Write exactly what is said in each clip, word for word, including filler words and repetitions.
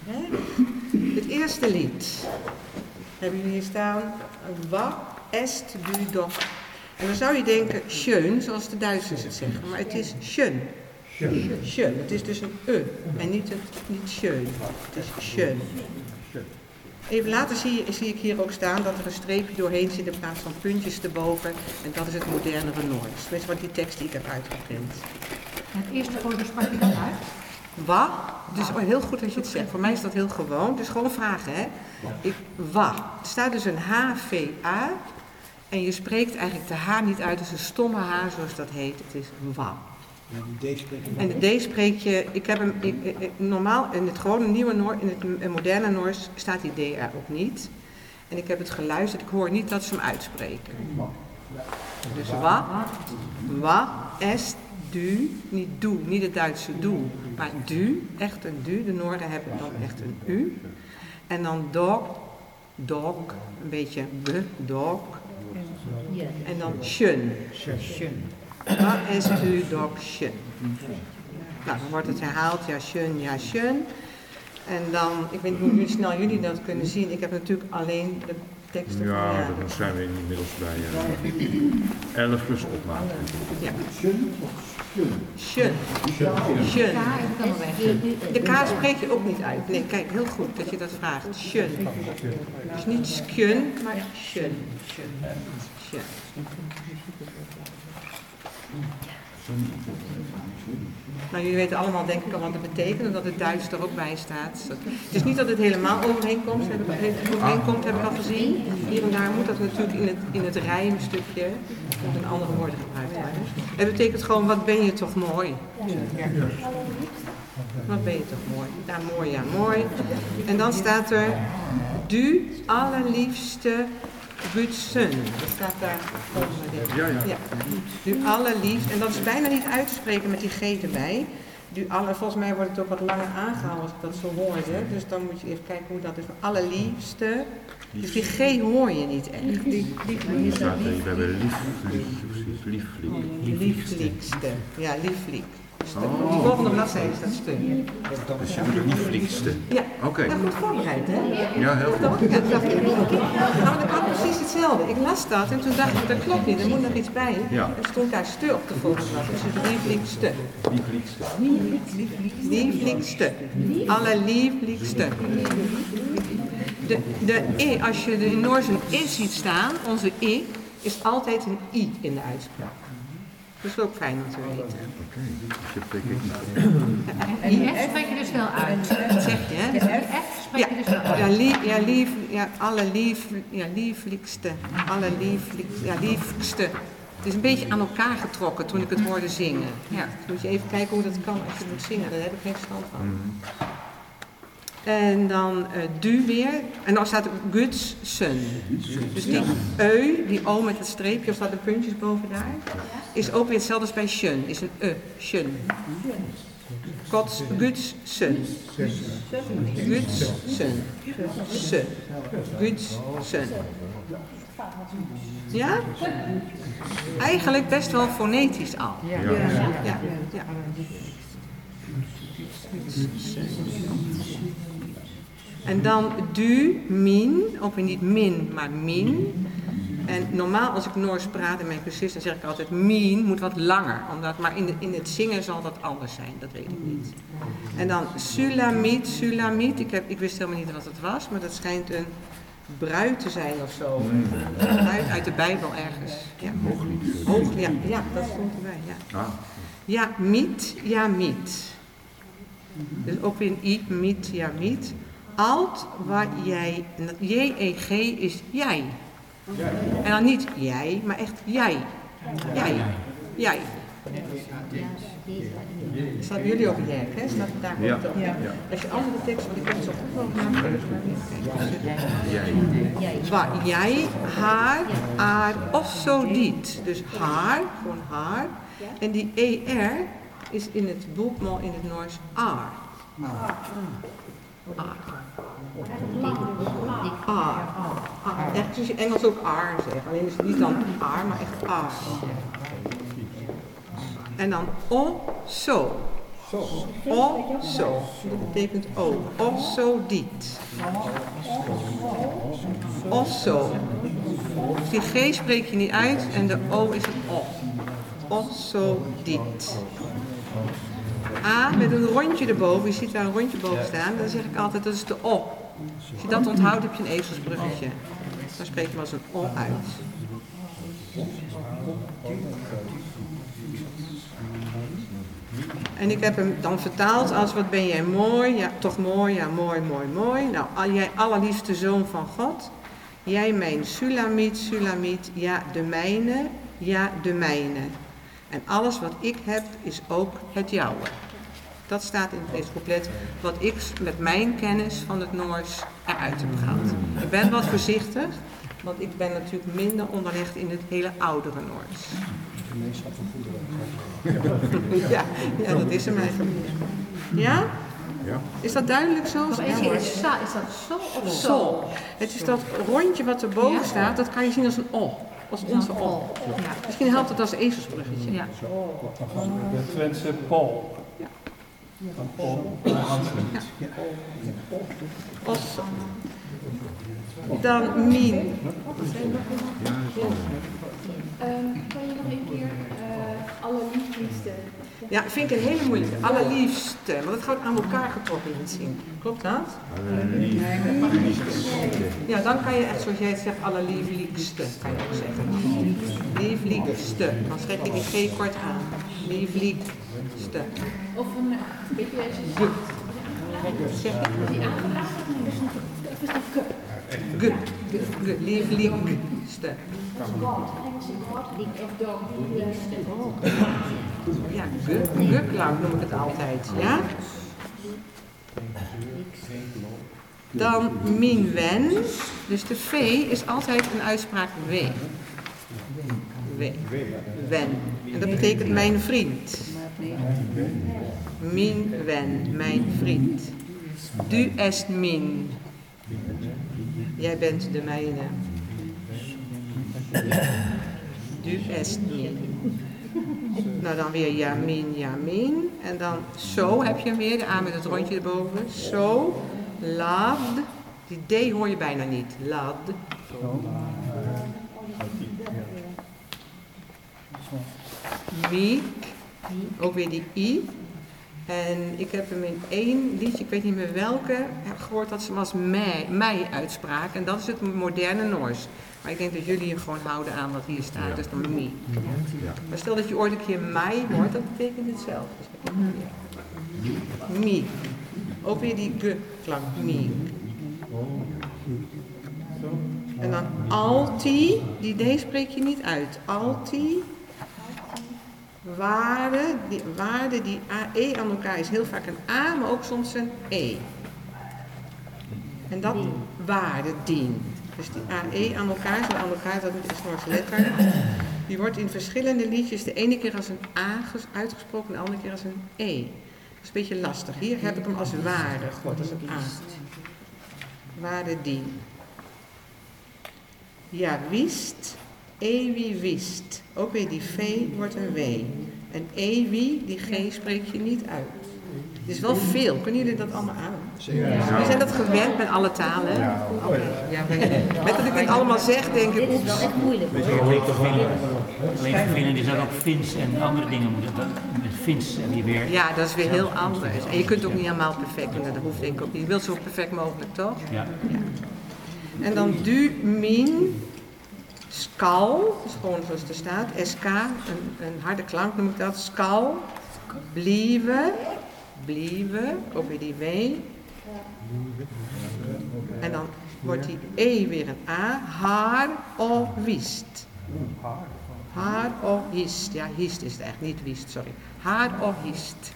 Hè? Het eerste lied. Hebben jullie hier staan? Wa, est, du, doch. En dan zou je denken, schön, zoals de Duitsers het zeggen. Maar het is schön. Schön. Het is dus een e en niet, het, niet schön. Het is schön. Even later zie, je, zie ik hier ook staan dat er een streepje doorheen zit in plaats van puntjes erboven. En dat is het modernere Noors. Tenminste, wat die tekst die ik heb uitgeprint. Het eerste foto sprak je dat uit? Wa, dus oh, heel goed dat je het zegt. Voor mij is dat heel gewoon. Dus gewoon vragen, hè. Ik, wa. Er staat dus een H V A. En je spreekt eigenlijk de H niet uit. Dus een stomme H, zoals dat heet. Het is wa. En de D spreek je, ik heb hem, ik, ik, normaal in het gewone nieuwe Noor, in het moderne Noors staat die D er ook niet. En ik heb het geluisterd, ik hoor niet dat ze hem uitspreken. Dus wa, wa, est, du, niet du, niet het Duitse du, maar du, echt een du. De Noorden hebben dan echt een u. En dan dog, dog, een beetje be, dog. En dan schön. Wa est du doch schön. Nou, dan wordt het herhaald, ja schön, ja schön. En dan, ik weet niet hoe snel jullie dat kunnen zien. Ik heb natuurlijk alleen de teksten ja, van... Ja, dan zijn we inmiddels bij uh, elf plus opmaken. Ja. Schön. Schön. De K spreek je ook niet uit. Nee, kijk, heel goed dat je dat vraagt. Schön. Dus niet schön, maar schön. Schön. Schön. Nou, jullie weten allemaal denk ik al wat het betekent, omdat het Duits er ook bij staat. Het is niet dat het helemaal overeenkomt, heb ik, overeenkomt, heb ik al gezien. Hier en daar moet dat natuurlijk in het, in het rijmstukje moet een andere woorden gebruikt worden. Het betekent gewoon, wat ben je toch mooi. Wat ben je toch mooi. Ja, mooi, ja, mooi. En dan staat er, du allerliefste Gutsen. Dat staat daar volgens Ja, ja. ja. Du allerliefst. En dat is bijna niet uit te spreken met die G erbij. Du aller, volgens mij wordt het ook wat langer aangehouden als ik dat zo hoorde. Dus dan moet je even kijken hoe dat is. Allerliefste. Dus die G hoor je niet echt. Er staat er, we hebben lief, lief, lief, lief, Lieflijkste. Ja, lieflijk. Oh. Op de volgende bladzijde is dat stuk. Dus je doet het lieflijkste. Ja, Oké. Okay. dat goed voorbereid, hè? Ja, heel goed. Ja, dat dacht ik. Nou, ik had precies hetzelfde. Ik las dat en toen dacht ik, dat klopt niet, er moet nog iets bij. Ja. Er stond daar ste op de volgende blad, dus het lieflijkste. Lieflijkste. Lieflijkste. Allerlieflijkste. De, de E, als je in Noors een I ziet staan, onze I, is altijd een I in de uitspraak. Dat is ook fijn om te weten. Oké, dus je spreekt ik niet. En die F spreek je dus wel uit. Wat zeg je, hè? De F spreek je dus wel uit. Ja, lief, ja, lief, ja, allerlief, ja, lieflijkste, allerlieflijkste, ja, liefste. Het is een beetje aan elkaar getrokken toen ik het hoorde zingen. Ja, dus moet je even kijken hoe dat kan als je moet zingen, daar heb ik geen verstand van. Mm. En dan uh, du weer, en dan staat er Gutsen. Dus die eu, die o met het streepje, of staat de puntjes boven daar, is ook weer hetzelfde als bij schön, is een e, schön. Gods Gutsen. Gutsen. Se. Gutsen. Ja? Eigenlijk best wel fonetisch al. Ja. Ja, ja. ja. En dan du, min, ook weer niet min, maar min. En normaal als ik Noors praat in mijn cursus, dan zeg ik altijd min moet wat langer. Omdat, maar in, de, in het zingen zal dat anders zijn, dat weet ik niet. En dan sulamit, sulamit. Ik, heb, ik wist helemaal niet wat het was, maar dat schijnt een bruid te zijn of zo. Een bruid uit de Bijbel ergens. Ja. Hooglied. Hoog, ja, ja, dat stond erbij. Ja, Ah. ja miet, ja miet. Dus ook weer een i, miet, ja miet. Alt wat jij, J E G is jij. En dan niet jij, maar echt jij. Jij. Jij. Staat bij jullie ook jij, hè? Staat daar Ja. ook op. Ja. Als je andere tekst, want ik heb het zo goed wel gemaakt. Jij. Waar jij, haar, haar of zo dit. Dus haar, gewoon haar. En die E R is in het boekmal in het Noors aar. Aar. Aar. Aar. Echt zoals je Engels ook aar zegt. Alleen is het niet dan aar, maar echt aar. En dan o, zo. O, zo. Dat betekent O. Osso dit. Osso. Dus die G spreek je niet uit en de O is een O. Osso dit. A met een rondje erboven. Je ziet daar een rondje boven staan. Dan zeg ik altijd, dat is de O. Als je dat onthoudt, heb je een ezelsbruggetje. Dan spreek je hem als een O uit. En ik heb hem dan vertaald als, wat ben jij mooi, ja, toch mooi, ja, mooi, mooi, mooi. Nou, al, jij allerliefste zoon van God, jij mijn Sulamiet, Sulamiet, ja, de mijne, ja, de mijne. En alles wat ik heb, is ook het jouwe. Dat staat in deze couplet, wat ik met mijn kennis van het Noors eruit heb gehaald. Ik ben wat voorzichtig, want ik ben natuurlijk minder onderlegd in het hele oudere Noors. Ja, ja, dat is hem eigenlijk. Ja? Ja. Is dat duidelijk zo? Nog één keer, is sa- is dat zo of zo? Zo. Het is dat rondje wat erboven Ja. staat, dat kan je zien als een O. Als onze O. Ja. Misschien helpt het als ezelsbruggetje. Ja. De Twentse Pol. Ja. Van Pol. Os. Dan min. Um, kan je nog een keer uh, allerliefste? Ja, vind ik een hele moeilijke. Allerliefste. Want het gaat aan elkaar getrokken in het zin. Klopt dat? Ja, dan kan je echt zoals jij het zegt, allerlieflijkste. Kan je ook zeggen. Lieflijkste. Dan schrijf je die G kort aan. Lieflijkste. Of een beetje G. Zeg je? die aangeraakt is een of is dat cup? G. G. G. Lieflijkste. Engelse god of dog liefste. Ja, G. G-klank noem ik het altijd. Ja? Dan min wen. Dus de V is altijd een uitspraak W. W. Wen. En dat betekent mijn vriend. Min wen, mijn vriend. Du est min. Jij bent de mijne. Du est min. Nou dan weer ja min, ja min. En dan zo heb je hem weer, de A met het rondje erboven. Zo, lad. Die D hoor je bijna niet. Lad. Miek. Ook weer die I. En ik heb hem in één liedje, ik weet niet meer welke, heb gehoord dat ze hem als mij, mij uitspraken. En dat is het moderne Noors. Maar ik denk dat jullie je gewoon houden aan wat hier staat, dus dan mi. Maar stel dat je ooit een keer mij hoort, dat betekent hetzelfde. Mi. Ook weer die g-klank, mi. En dan alti, die D spreek je niet uit. Alti. Waarde, die, waarde, die A, E aan elkaar is heel vaak een A, maar ook soms een E. En dat waarde, dien. Dus die A, E aan elkaar, zo aan elkaar, dat is Noors letter. Die wordt in verschillende liedjes de ene keer als een A uitgesproken, de andere keer als een E. Dat is een beetje lastig. Hier heb ik hem als waarde gehoord, als een A. Waarde, dien. Ja, wist. Ewi wist. Ook weer die V wordt een W. En ewi, die G spreek je niet uit. Het is wel veel. Kunnen jullie dat allemaal aan? Ja. We zijn dat gewend met alle talen. Ja. Okay. Ja, met dat ik dit allemaal zeg, denk ik, oeps. Dat is wel echt moeilijk. Alleen vervelend is dat ook Fins en andere dingen moeten. Met Fins heb je weer. Ja, dat is weer heel anders. En je kunt het ook niet helemaal perfect doen. Dat hoeft denk ik ook niet. Je wilt zo perfect mogelijk, toch? Ja. Ja. En dan du, min. Skal, dus gewoon zoals er staat, S K, een, een harde klank noem ik dat, skal, blieven, blieven, ook weer die W. En dan wordt die E weer een A, haar of wist. Haar of hist, ja hist is het echt, niet wist, sorry. Haar of hist.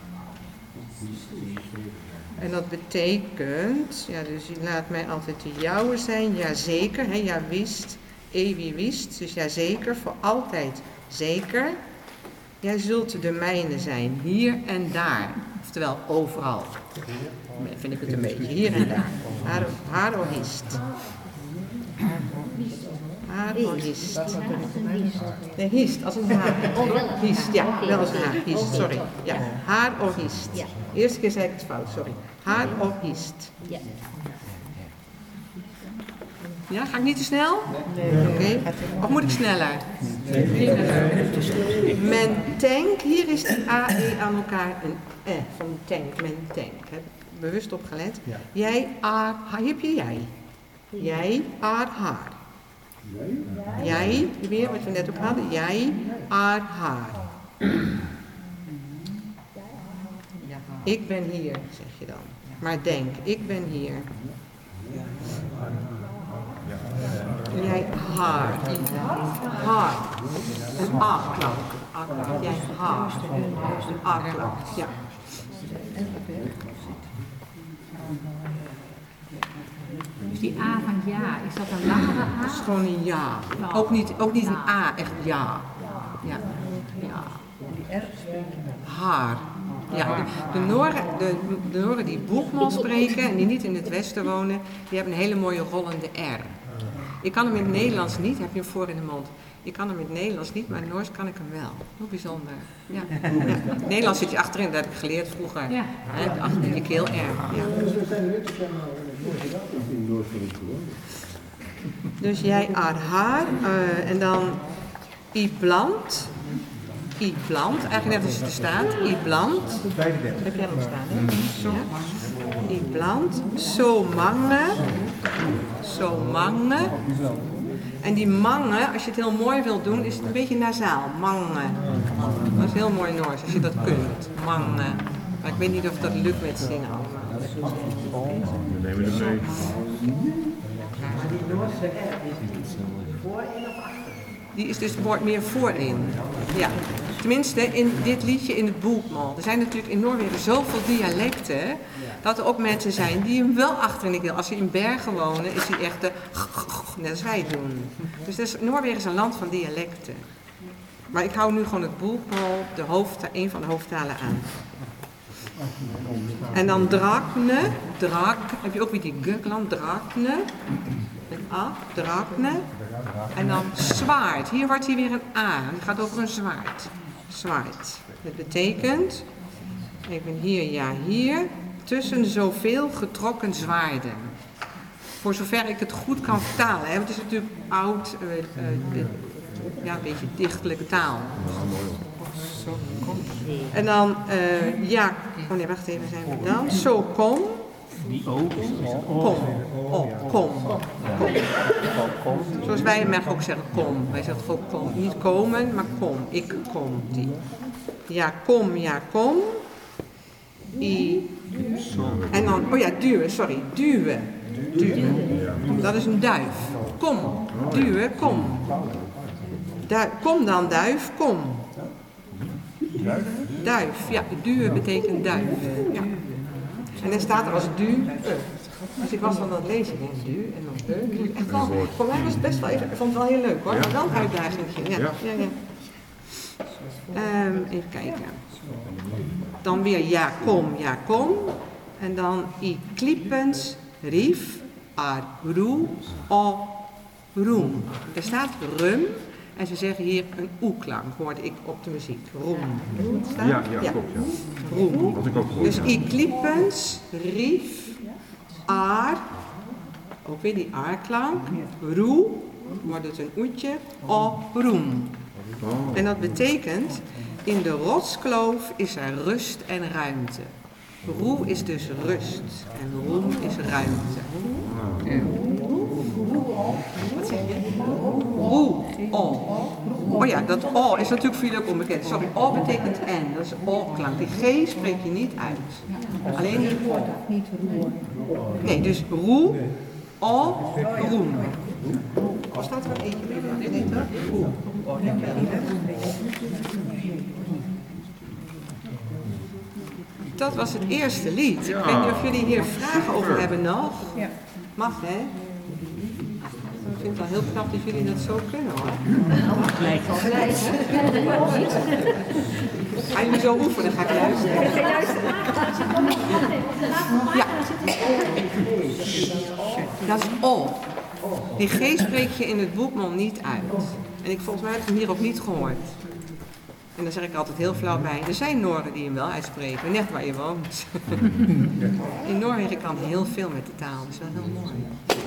En dat betekent, ja dus je laat mij altijd de jouwe zijn, ja zeker, hè, ja wist. Ewi wist, dus ja zeker, voor altijd zeker. Jij zult de mijne zijn, hier en daar. Oftewel overal. Vind ik het een beetje, hier en daar. Haro hist. Haar of hiest. Nee, hiest, als een haar. Hiest, ja, wel als een haar. Hiest, sorry. Ja, haar of hiest. Eerste keer zei ik het fout, sorry. Haar of hiest. Ja, ga ik niet te snel? Nee. Oké. Okay. Of moet ik sneller? Nee. Men tank, hier is die A, E aan elkaar een E van tank, men tank. Heb ik bewust opgelet. Jij, aar, hier heb je jij. Jij, aar, haar. Jij, weer wat we net ook hadden. Jij, aar, haar. Ik ben hier, zeg je dan. Maar denk, ik ben hier. Jij haar. Haar. Een A-klank. A-klank. Jij haar. Een A-klank. Ja. Dus die A van ja, is dat een langere A? Dat is gewoon een ja. Ook niet, ook niet een A, echt ja. Ja. Ja. Haar. Ja, de, de, Noren, de, de Noren die Boekmol spreken en die niet in het Westen wonen, die hebben een hele mooie rollende R. Ik kan hem in het Nederlands niet, heb je hem voor in de mond. Ik kan hem in het Nederlands niet, maar in het Noors kan ik hem wel. Hoe bijzonder. Ja. Ja. In het Nederlands zit je achterin, dat heb ik geleerd vroeger. Ja. He, achterin je keel R. Ja. Dus jij aard haar uh, en dan i plant. I plant, eigenlijk net als het er staat. I plant. Heb jij nog staan, hè? Zo. I plant. Zo mange. Zo mange. En die mange, als je het heel mooi wilt doen, is het een beetje nasaal. Mange. Dat is heel mooi Noors, als je dat kunt. Mange. Maar ik weet niet of dat lukt met zingen allemaal. We nemen het mee. Die is dus wordt meer voorin. Ja. Tenminste, in dit liedje in het Boekmol. Er zijn natuurlijk in Noorwegen zoveel dialecten, dat er ook mensen zijn die hem wel achterin de keel. Als ze in Bergen wonen, is hij echt de net als wij doen. Dus, dus Noorwegen is een land van dialecten. Maar ik hou nu gewoon het Boekmol, de hoofd, een van de hoofdtalen aan. En dan drakne, drak, heb je ook weer die g-klank, drakne. Een A, drakne. En dan zwaard. Hier wordt hier weer een A. Het gaat over een zwaard. Zwaard. Dat betekent, ik ben hier, ja, hier, tussen zoveel getrokken zwaarden. Voor zover ik het goed kan vertalen. Hè, want het is natuurlijk oud, uh, uh, ja, een beetje dichtelijke taal. En dan, uh, ja, oh nee, wacht even, zijn we dan. Zo kom. Die O is Kom. Oh, kom. Kom. Zoals wij in Merk ook zeggen, kom. Wij zeggen gewoon kom. Niet komen, maar kom. Ik kom. Die. Ja, kom, ja, kom. I. En dan, oh ja, duwen, sorry. Duwen. Duwen. Dat is een duif. Kom. Duwen, kom. Du kom dan, duif, kom. Duif, ja. Duwen betekent duif. Ja. En dan staat er als du. Dus ik was van dat lezen, denk ik, du en dan de. Echt wel, voor mij was het best wel even, ik vond het wel heel leuk hoor, maar wel een uitdagingje. Ja, ja, ja. Um, even kijken. Dan weer ja, kom, ja, kom. En dan i klippens, rief, ar, roe, o, roem. Er staat rum. En ze zeggen hier een oe-klank, hoorde ik op de muziek. Roem. Ja, ja, ja, klopt. Ja. Roem. Dat ik ook gehoord, dus ja. i klippens, rief, aar, ook weer die aarklank, roe, wordt het een oetje, o, roem. Oh. En dat betekent, in de rotskloof is er rust en ruimte. Roe is dus rust en roem is ruimte. Wat zeg je? Roe, o. Oh ja, dat o is natuurlijk voor jullie ook onbekend. Sorry, o betekent n, dat is o-klank. Die g spreek je niet uit. Alleen die o. Nee, dus roe, o, roem. Of staat er een eentje bij? Nee, toch? Dat was het eerste lied. Ik weet niet of jullie hier vragen over hebben nog. Mag, hè? Ik vind het wel heel knap dat jullie dat zo kunnen, hoor. gelijk. Ga jullie zo oefenen, ga ik luisteren. Ja. Dat is o. Die G spreek je in het boekmol niet uit. En ik volgens mij heb ik hem hier ook niet gehoord. En dan zeg ik altijd heel flauw bij, er zijn Noren die hem wel uitspreken, net waar je woont. In Noorwegen kan heel veel met de taal, dat is wel heel mooi.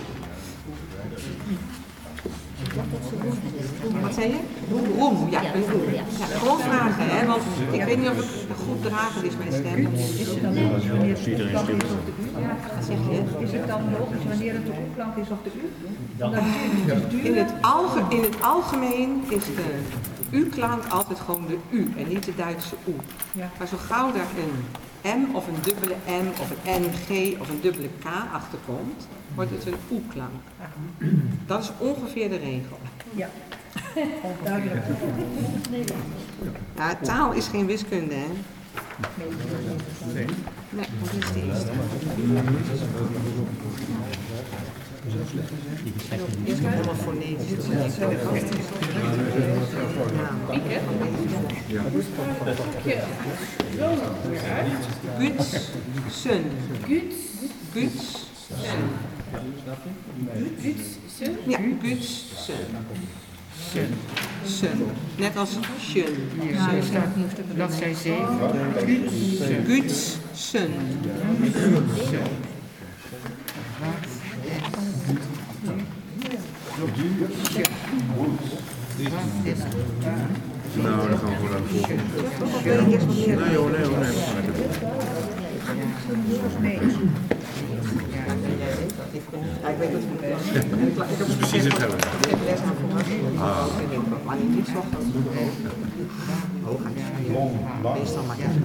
Wat zei je? Roem, ja, een roem. Ja, gewoon vragen, hè, want ik weet niet of het goed dragen is, mijn stem. Is het dan logisch wanneer het de oeklank is of de u? Wat zeg je? Is het dan logisch wanneer het de oeklank is of de u? In het, alge, in het algemeen is de U-klank altijd gewoon de U en niet de Duitse oe. Maar zo gauw daar een M of een dubbele M of een N G of een dubbele K achterkomt, wordt het een oe-klank. Dat is ongeveer de regel. Ja, duidelijk. Ja, taal is geen wiskunde, hè? Nee. Nee, dat is de eerste. Eerst maar helemaal fonetisch. Dat is niet zo de gasten. Gutsen. Gutsen. Gutsen. Ja, Gutsen. Sun. Net als Shun. Ja, er staat niet op de bladzij zeven. Gutsen. Nou, dan gaan we gewoon naar de volgende. Nee hoor, nee hoor, nee. We gaan lekker door. Ja, ik weet het niet. Het is precies hetzelfde. Ik heb les aan volwassenen. Ik denk dat maar niet zo groot. Hooguit vier. Meestal maar echt.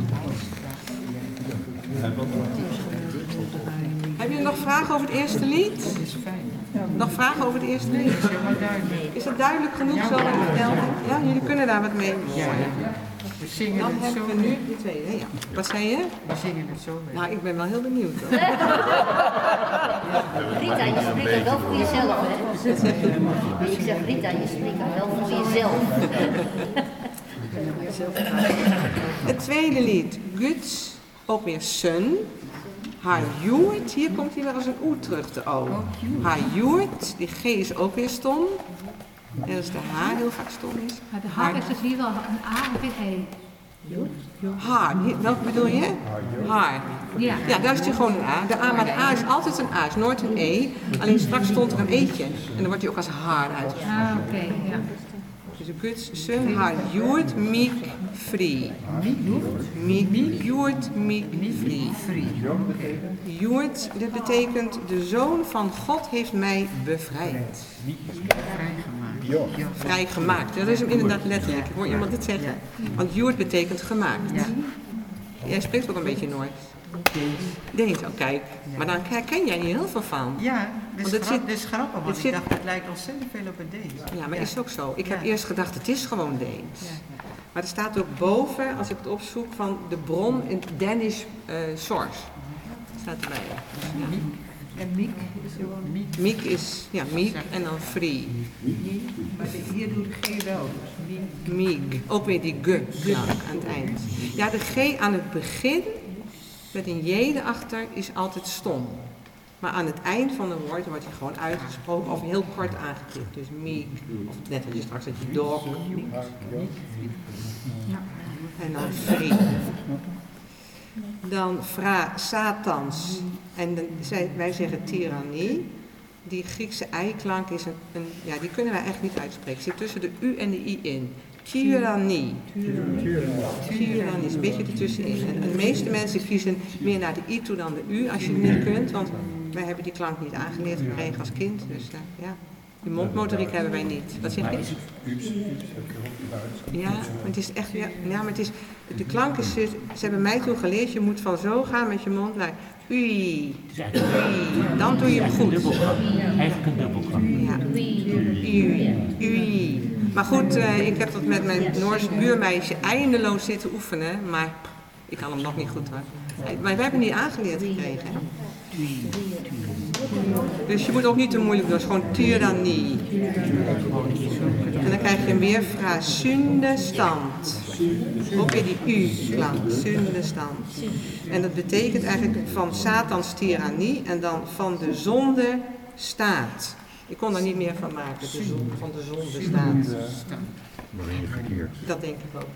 Heb je nog vragen over het eerste lied? Nog vragen over het eerste lied? Is het duidelijk genoeg zo wat ik vertelde? Ja, jullie kunnen daar wat mee. Mooi. We zingen Dan het zo. hebben we nu die tweede. Ja. Wat zei je? We zingen het zo. Nou, ik ben wel heel benieuwd. Hoor. Rita, je spreekt dan wel voor jezelf, hè? Ik zeg Rita, je spreekt dan wel voor jezelf. Het tweede lied, Guts, ook weer Sun. Haar joert, hier komt hij weer als een oe terug, de O. Haar joert, die G is ook weer stom. En als de H heel vaak stom is. Maar de H is dus hier wel een A of een E. Haar, hier- welke bedoel je? Haar. Ja. Ja, daar is hij gewoon een A. De A, maar de A is altijd een A, is nooit een E. Alleen straks stond er een E'tje. En dan wordt hij ook als haar uitgesproken. Ah, oké, ja. Dus de Guts, Sun, haar joert, miek, free. Miek, joert, miek, free. Joert, dit betekent de Zoon van God heeft mij bevrijd. Vrijgemaakt. Dat is hem inderdaad letterlijk. Ik hoor iemand dit zeggen. Want joert betekent gemaakt. Jij spreekt ook een beetje Noors. Deens, oh kijk. Maar dan herken jij niet heel veel van. Ja, dit Want is, het grap, zit- dit is grappig, want het ik zit- dacht het lijkt ontzettend veel op het Deens. Ja, maar is het ook zo. Ik heb Ja. eerst gedacht, het is gewoon Deens. Ja. Maar er staat ook boven, als ik het opzoek, van de bron in Danish uh, source. Staat erbij. Dus, ja. En Miek is gewoon Miek. Miek is, ja, Miek en dan free. Maar hier doet de G wel, dus Miek. Miek. Ook weer die ge klank aan het eind. Ja, de G aan het begin, met een J erachter, is altijd stom. Maar aan het eind van een woord wordt hij gewoon uitgesproken of heel kort aangetikt. Dus Miek, of net als je straks dat je dog. En dan free. Dan fra satans. En dan, zij, wij zeggen tirannie. Die Griekse ei-klank is een, een, ja, die kunnen wij eigenlijk niet uitspreken. Zit tussen de U en de I in. Tyrannie. Tyrannie is een beetje ertussenin. En de meeste mensen kiezen meer naar de I toe dan de U als je het niet kunt. Want wij hebben die klank niet aangeleerd gekregen als kind. Dus uh, ja, die mondmotoriek hebben wij niet. Wat zeg je? Ja, maar het is echt, ja, ja maar het is, de klank is, ze hebben mij toen geleerd, je moet van zo gaan met je mond naar ui, Het is eigenlijk, ui, dan doe je hem een goed. dubbelklank. Eigenlijk een dubbelklank. Ja, ui, ui. Maar goed, uh, ik heb dat met mijn Noorse buurmeisje eindeloos zitten oefenen, maar ik kan hem nog niet goed hoor. Maar wij hebben niet aangeleerd gekregen. Hè? Dus je moet ook niet te moeilijk doen, het is gewoon tyrannie. En dan krijg je hem weer frasunde stand. Ook weer die U-klank, sunde stand. En dat betekent eigenlijk van Satans tirannie en dan van de zonde staat. Ik kon daar niet meer van maken, de zon, van de zon bestaat. Dan ben je verkeerd. Dat denk ik ook.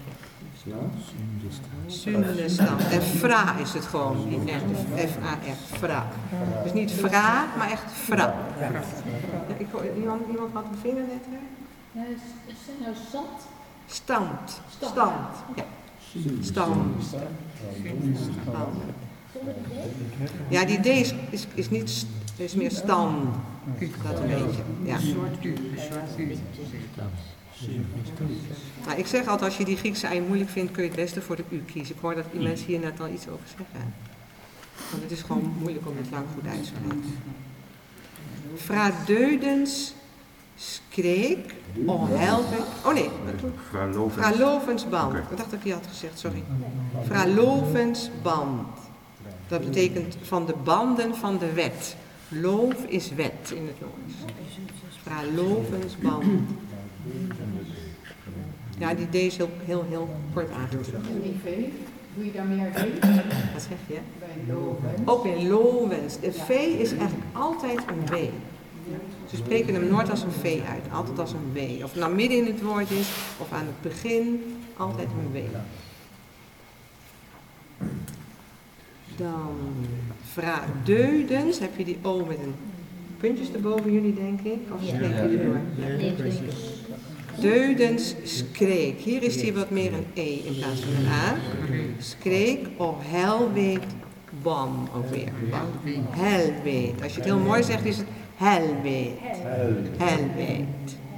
Sundestand. En fra is het gewoon, niet echt F A R, fra. Dus niet fra, maar echt fra. Ja, ik, iemand, iemand had een vinger net weer? Ja, is het nou zand? Stand. Stand. Ja. Stand. Stand. Ja, die D is, is, is niet, st- is meer stan. Dat een beetje. Ja. Een soort U, een soort U. Nou, ik zeg altijd, als je die Griekse ei moeilijk vindt, kun je het beste voor de U kiezen. Ik hoor dat die mensen hier net al iets over zeggen. Want het is gewoon moeilijk om het lang goed uit te spreken. Fradeudens skreek onhelpen. Oh nee, Fralovensband. Oké. Ik dacht dat ik die had gezegd, sorry. Fralovensband. Dat betekent van de banden van de wet. Loof is wet in het Noors. Fralovensband. Ja, die D is heel, heel, heel kort aangetrokken. En die V, doe je daar meer V? Wat zeg je? Bij Lovens. Ook in Lovens. De V is eigenlijk altijd een W. Ze spreken hem nooit als een V uit, altijd als een W. Of het nou midden in het woord is, of aan het begin, altijd een W. Dan fradeudens, heb je die O met een puntjes erboven jullie, denk ik? Of spreek je die door? Nee, precies. Deudens skreek. Hier is die wat meer een E in plaats van een A. Skreek of helweet bam ook weer. Helweet. Als je het heel mooi zegt is het helweet. Helweet.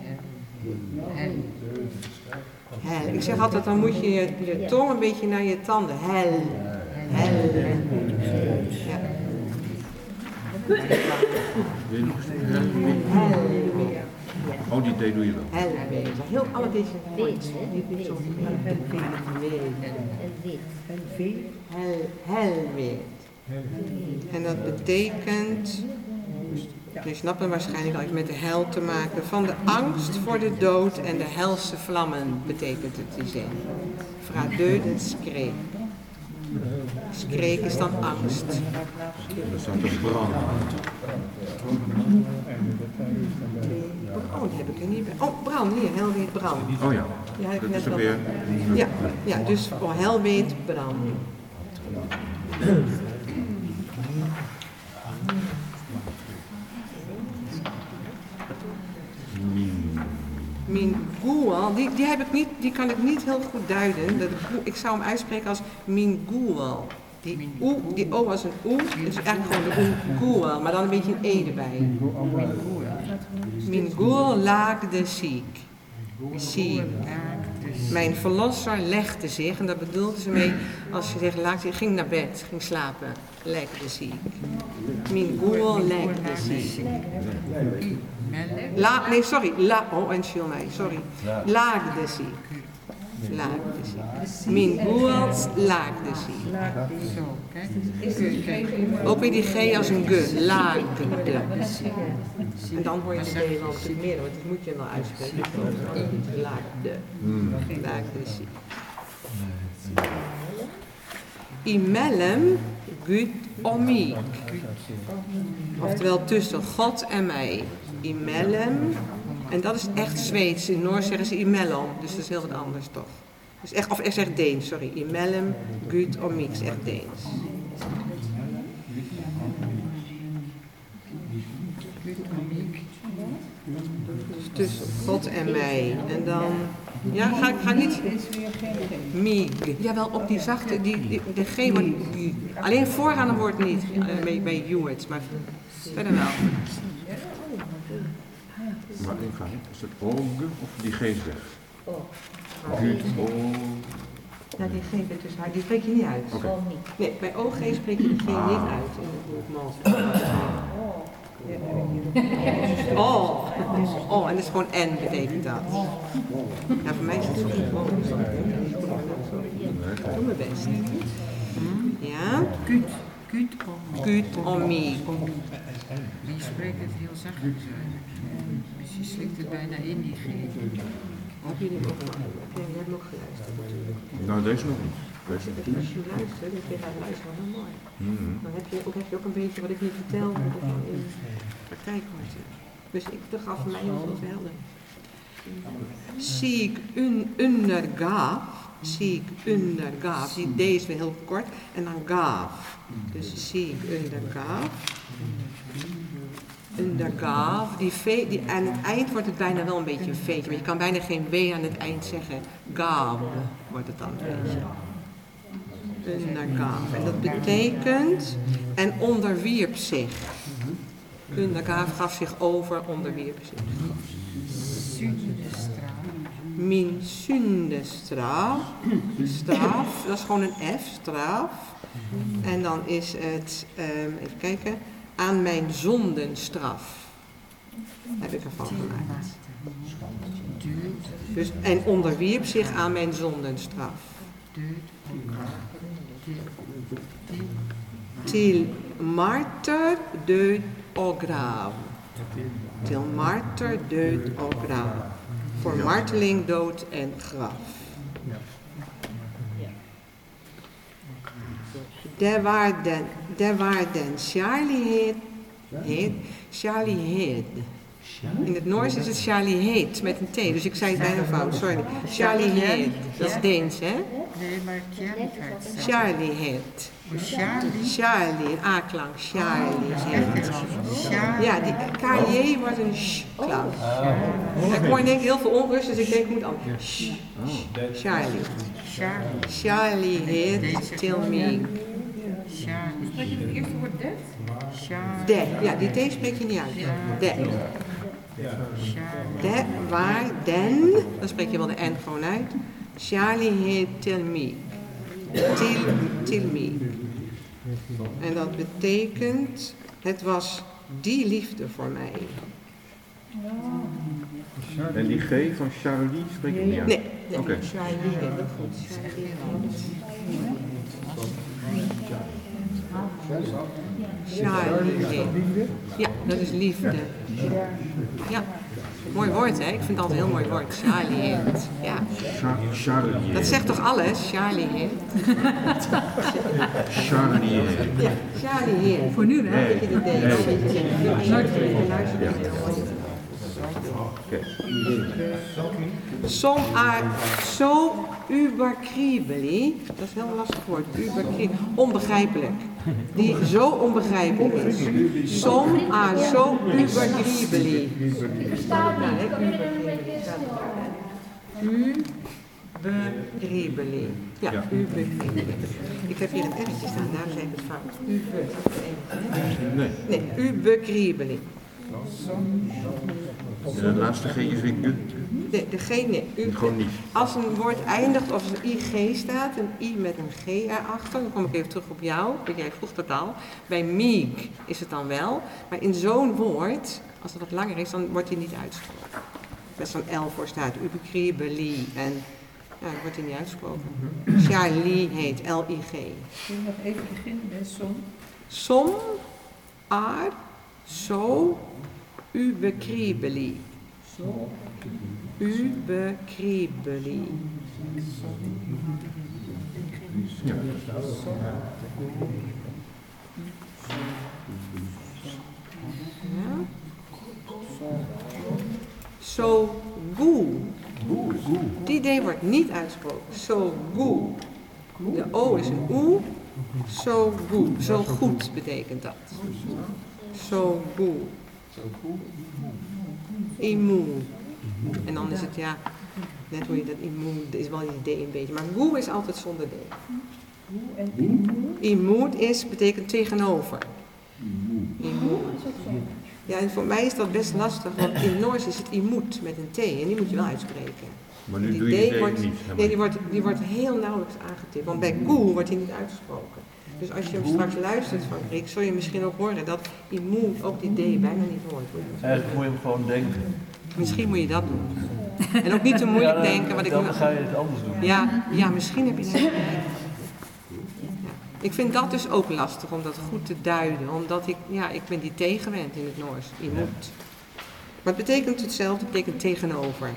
Hel. Ik zeg altijd, dan moet je je, je tong een beetje naar je tanden. Hel. Hel. Ja. Wil je nog eens? Helweet. Oh, die D doe je wel. Helweet. Heel alle deze Weet, hè? Niet niet zo Helweet. En wit. Hel, helweet. En dat betekent, je snapt het waarschijnlijk al, iets met de hel te maken, van de angst voor de dood en de helse vlammen betekent het die zin. Fradeuden skreek. Skreek is dan angst. Er staat een brand. Oh, die heb ik er niet bij. Oh, brand, hier, helweet brand. Oh ja, Ja, heb ik dat net is er wel. weer. Ja, ja, dus voor helweet brand. Mingual, die, die, heb ik niet, die kan ik niet heel goed duiden. Dat, ik zou hem uitspreken als Mingual. Die, oe, die O als een oe, het is eigenlijk gewoon de Mingual, maar dan een beetje een E erbij. Mingual laagde ziek. Ziek. Mijn verlosser legde zich, en daar bedoelde ze mee, als je zegt laagde, ging naar bed, ging slapen, legde ziek. Mingual legde ziek. La, nee, sorry, la, oh, en chill mij, sorry. Laagde ziek. Laagde ziek. Mingual laagde ziek. Zo, kijk. Kijk. Ook weer die G als een G, laagde. En dan hoor je de D wel een stuk meer, want dat moet je dan uitspreken. Laagde. Laagde ziek. Imellem gut omiek. Oftewel tussen God en mij. Imellem. En dat is echt Zweeds. In Noors zeggen ze imellem. Dus dat is heel wat anders toch. Dus echt, of echt echt Deens, sorry. Imellem gut omiek is echt Deens. Dus tussen God en mij. En dan... Ja, ga, ga niet... Mieg. Jawel, op die zachte... Die, die, de G wordt... Alleen vooraan een woord niet. Uh, bij, bij Hewitt, maar verder wel. Maar even, is het OG of die G is weg? Gut, O. Ja, die G zit tussen haar. Die spreek je niet uit. Oké. Nee, bij O G spreek je de G niet uit in het boek Mals. Oh, oh, en dat is gewoon N betekent dat. Ja, voor mij is het zo gewoon. Ik doe mijn best. Ja? Kut. Kut om. Kut omi. Die spreekt het heel zachtjes uit. Dus je slikt het bijna in die G. Heb je hem ook nog? Ja, je hebt nog geluisterd natuurlijk. Nou, deze nog niet. Deze nog Als je luistert, dan kun je gaan luisteren, heel mooi. Mhm. Dan heb je ook, heb je ook een beetje wat ik nu vertel, wat ik dan in de praktijk hoort. Dus ik de gaf mij nog wel helder. Zie ik un, undergaaf. Zie ik undergaaf. Die D is weer heel kort. En dan gaaf. Dus zie ik undergaaf. Undergaaf. Die V, die, aan het eind wordt het bijna wel een beetje een V'tje. Maar je kan bijna geen W aan het eind zeggen. Gaaf wordt het dan een beetje. Undergaaf. En dat betekent en onderwierp zich. Undergaaf gaf zich over, onderwierp zich. Min Sündestraf. Straf, dat is gewoon een F, straf. En dan is het, um, even kijken, aan mijn zondenstraf. Heb ik ervan gemaakt. Dus, en onderwierp zich aan mijn zondenstraf. Til marter död och grav. Til marter död och grav. Voor marteling, dood en graf. Der waar den, der waar den Charlie heet, heet, Charlie heet. In het Noors is het Charlie heet met een T, dus ik zei het bijna fout, sorry. Charlie heet, dat is Deens, hè? Nee, maar Charlie gaat het. Charlie heet. Charlie. Charlie, een A-klank, Charlie heet. Charlie. Ja, die K J wordt een sh-klank. Ik hoor denk heel veel onrust, dus ik denk ik moet anders. Sh. Charlie. Charlie. Charlie heet, till me. Charlie. Spreek je het eerste woord det? Charlie. De, ja, die T spreek je niet uit. De. De, waar, den, dan spreek je wel de N gewoon uit. Charlie heet, till me. Till, till me. En dat betekent, het was die liefde voor mij. En die G van Charlie spreek je niet uit? Nee, nee. Oké. Charlie heet, dat goed. Charlie heet. Charlie heet. Ja, dat is liefde. Ja, mooi woord hè, ik vind het altijd een heel mooi woord. Charlie heet. Ja. Char- Charlie. Dat zegt toch alles? Charlie heet. Charlie. Ja, Charlie heet. Voor nu, hè? Weet je die idee? Een beetje zeggen. Luister, luister. Oké. Som are zo überkriebelig, dat is een heel lastig woord, überkriebelig, onbegrijpelijk. Die zo onbegrijpelijk is. Som are zo überkriebelig. Bestaat niet, kan je er een beetje stil Überkriebelig. Ja, Ja. überkriebelig. Ik heb hier een F'tje staan, daar zeg ik het fout. Uber. Nee. Nee, überkriebelig. De laatste G is weer U. De, de G, nee. U, Gewoon niet. als een woord eindigt of er een I G staat, een I met een G erachter, dan kom ik even terug op jou, want jij vroeg dat al. Bij meek is het dan wel, maar in zo'n woord, als het wat langer is, dan wordt hij niet uitgesproken. Met zo'n L voor staat, überkriebelig en ja, dan wordt hij niet uitgesproken. Charlie heet, L I G. Kun je nog even beginnen bij som? Som, ar, zo, überkriebelig. Zo. Überkriebelig. Ja. Ja. Zo goed. Die D wordt niet uitgesproken. Zo goed. De O is een oe. Zo goed. Zo goed betekent dat. Zo goed. Immoe. En dan is het ja, net hoe je dat immoe, is wel die D een beetje. Maar goe is altijd zonder D. Immoed is, betekent tegenover. Immoed. Ja, en voor mij is dat best lastig, want in het Noors is het immoed met een T en die moet je wel uitspreken. Maar nu Die doe je D die wordt, D niet. nee, die wordt, die wordt heel nauwelijks aangetipt, want bij goe wordt hij niet uitgesproken. Dus als je hem straks luistert van Rick, zul je misschien ook horen dat immoed ook die D bijna niet hoort. Eigenlijk moet je hem gewoon denken. Misschien moet je dat doen. En ook niet te moeilijk Ja, dan- denken, wat ik dan nu- ga je het anders doen. Ja, ja, misschien heb je het. Ja. Ik vind dat dus ook lastig om dat goed te duiden, omdat ik, ja, ik ben die T gewend in het Noors. Je moet. Maar het betekent hetzelfde, het betekent tegenover.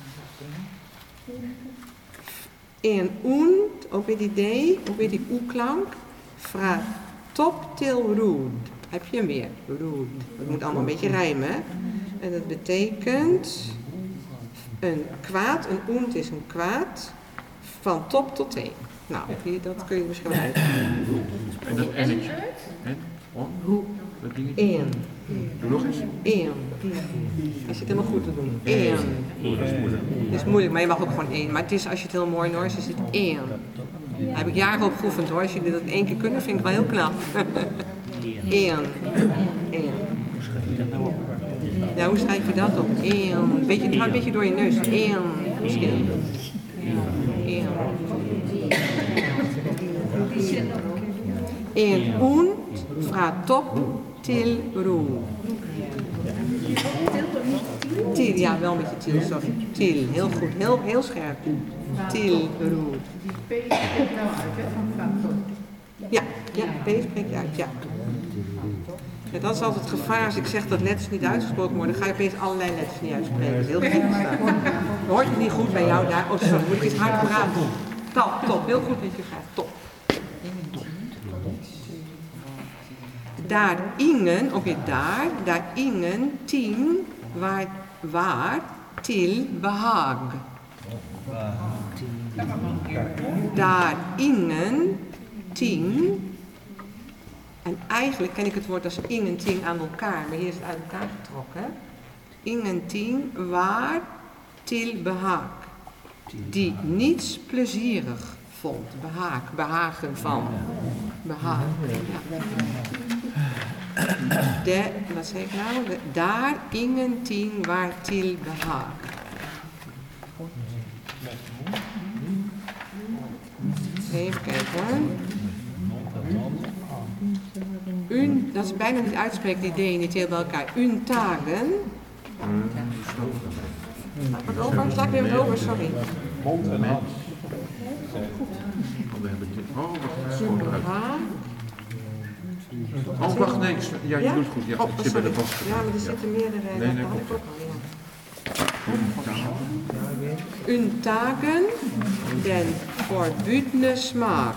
En un, ook weer die D, ook weer die U-klank, fra top till rood. Heb je hem weer? Rood. Dat moet allemaal een beetje rijmen, hè? En dat betekent een kwaad, een oent is een kwaad, van top tot teen. Nou, hier, dat kun je misschien wel uitleggen. En dat ennetje. En? On? Hoe? Dat dingetje? Eén. Doe nog eens. Eén. Je zit helemaal goed te doen. Eén. Oh, dat is moeilijk. Het is moeilijk, maar je mag ook gewoon één. Maar het is, als je het heel mooi Noors is, het één. Daar heb ik jaren op geoefend hoor. Als jullie dat in één keer kunnen, vind ik wel heel knap. Eén. Eén. Ja, hoe schrijf je dat op? Eén. Beetje, het gaat een beetje door je neus. Eén. Misschien. Eén. Eén oen, fra top til roe. Til, ja, wel met je til, sorry. Til, heel goed, heel, heel scherp. Til roe. Ja, ja, P spreek je uit, ja. Ja, dat is altijd het gevaar als ik zeg dat letters niet uitgesproken worden, dan ga je opeens allerlei letters niet uitspreken. Dat is heel gek. Dan hoort het niet goed bij jou daar. Oh, sorry, moet ik eens hard praten. Top, top, heel goed dat je gaat. Top. Daar ingen, ook weer daar, daar ingen tien, waar, waar, til behag. Daar ingen tien. En eigenlijk ken ik het woord als ing en ting aan elkaar, maar hier is het uit elkaar getrokken. Ing en ting, waar, til behaag. Die niets plezierig vond. Behaag, behagen van. Behaag. Ja. De, wat zei ik nou? De, daar ing en ting, waar til behaag. Even kijken hoor. Un, dat is bijna niet uitspreken, die D niet heel bij elkaar. Un tagen. Wat over? Sla ik weer wat over, sorry. Mond en hand. Oh, we hebben dit. Oh, wat is gewoon eruit. Oh, wacht, nee. Ja, je doet het goed. Ja, Oh, het zit bij de vast. ja, maar er zitten meerdere. Nee, nee, dat had ik klopt. ook al, ja. Un tagen, den verbudene smaak.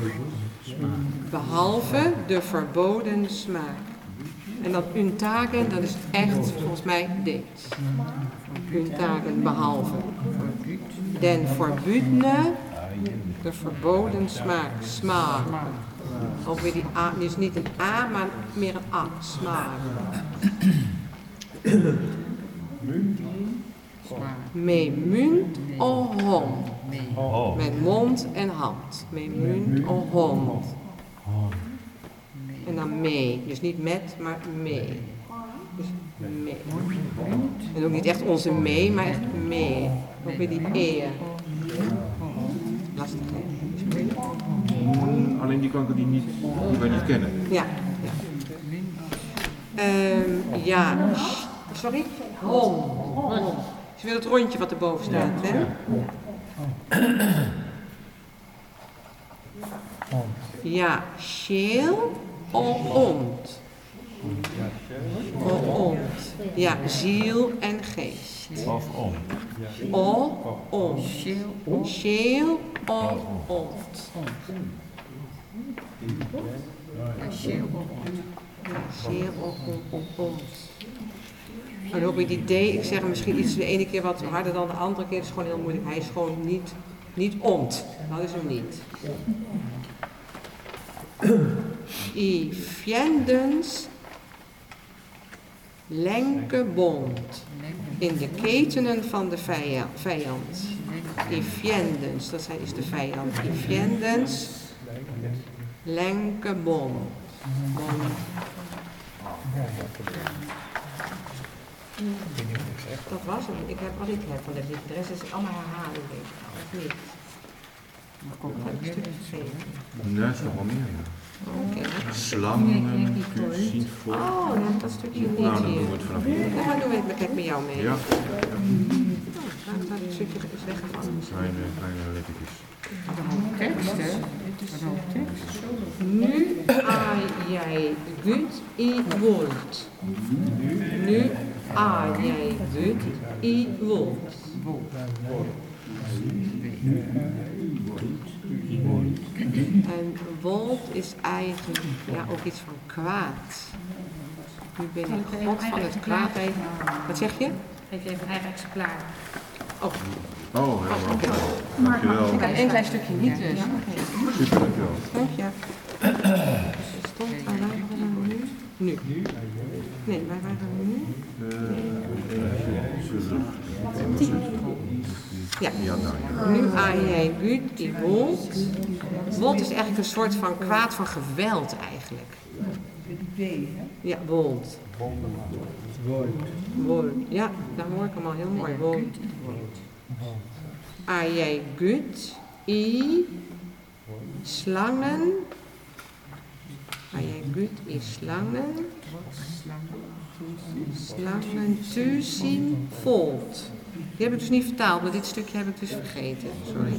Behalve de verboden smaak. En dat un tagen, dat is echt volgens mij dit. Un tagen, behalve. Den verbudene, de verboden smaak. Smaak. Ook weer die A, dus niet een A, maar meer een A. Smaak. Mee munt o hond. Met mond en hand. Mee munt o hond. En dan mee. Dus niet met, maar mee. Dus mee. En ook niet echt onze mee, maar echt mee. Ook weer die eer. Lastig hè? Alleen die klanken die, niet, die wij niet kennen. Ja. Ja. Um, ja. Sorry? Hond. Hond. Je wil het rondje wat erboven staat, hè? Ja, scheel of ont. Of ont. Ja, ziel en geest. Of om. O, ont. Scheel of ont. Ja, scheel of ont. Ja, scheel of ont. Dan hoop ik die D, ik zeg hem misschien iets de ene keer wat harder dan de andere keer, dat is gewoon heel moeilijk. Hij is gewoon niet, niet ont. Dat is hem niet. I fjendens lenkebond. In de ketenen van de vijand. I fjendens, dat is de vijand. I fjendens lenkebond. Dat was hem. Ik heb wat ik heb van dit lied. De rest is allemaal herhaling, denk ik. Of niet? Maar komt Ik heb een stukje gegeven. Nee, dat is nog wel meer. Ja. Oké. Slangen, kuziet voor. Oh, dan heb ik dat stukje niet Nou, dan hier. doen we het vanaf hier. Ja, maar doen we het kijk met jou mee. Ja, Nou, dat stukje is weggevallen. kleine, kleine lettertjes. Wat een hoop tekst, hè? Dit is een hoop tekst. Nu a jij gut i wolt. Nu a jij gut i wolt. En wold is eigenlijk ja, ook iets van kwaad. Nu ben ik God van het kwaad. Wat zeg je? Geef je even een eigen exemplaar. Oh, Oh, helemaal. oké. Dankjewel. Ik heb een klein stukje niet dus. Super, dankjewel. Dank je. Stond, waar waren we dan nu? Nu. Nee, waar waren we nu? Ja. Ja, nou ja. Nu aan jij gut die wolt. Wolt is eigenlijk een soort van kwaad van geweld eigenlijk. Ja, wolt. Wolt. Ja, daar hoor ik hem al heel mooi. Wolt. Aan jij gut i slangen. Aan jij gut i slangen. Slangen tuzien volt. Die heb ik dus niet vertaald, maar dit stukje heb ik dus vergeten. Sorry.